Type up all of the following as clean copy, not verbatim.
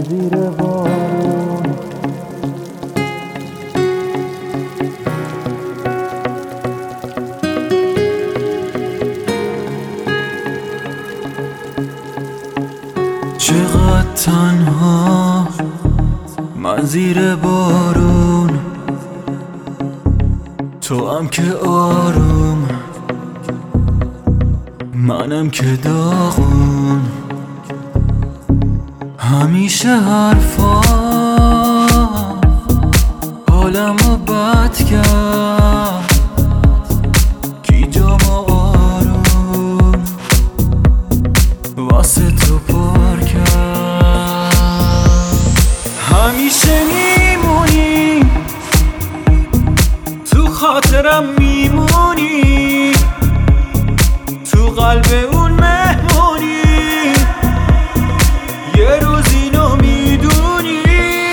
زیر بارون. چقدر تنها من زیر بارون، تو هم که آروم، منم که داغون. همیشه حرفا حالمو بد کرد، کی جامو آروم واسه تو پر کرد. همیشه میمونی تو خاطرم، میمونی تو قلب اون مهمونی، یه روز اینو میدونی.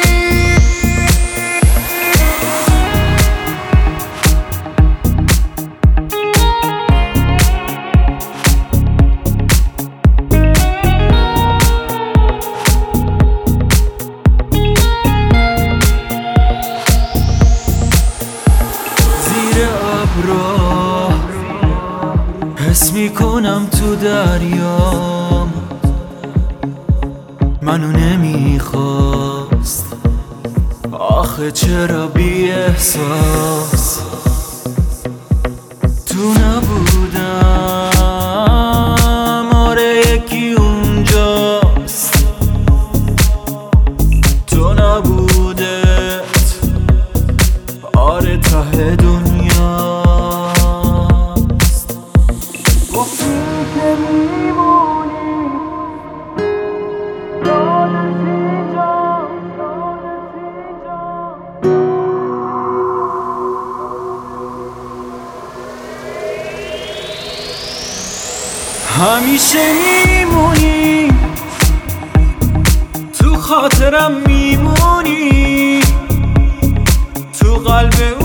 زیر ابرا حس میکنم تو دریام، منو نمیخواست آخه چرا بی احساس. تو نبودم آره یکی اونجاست، تو نبودت آره ته دنیاست. گفتی که میمونی همیشه میمونی تو خاطرم، میمونی تو قلب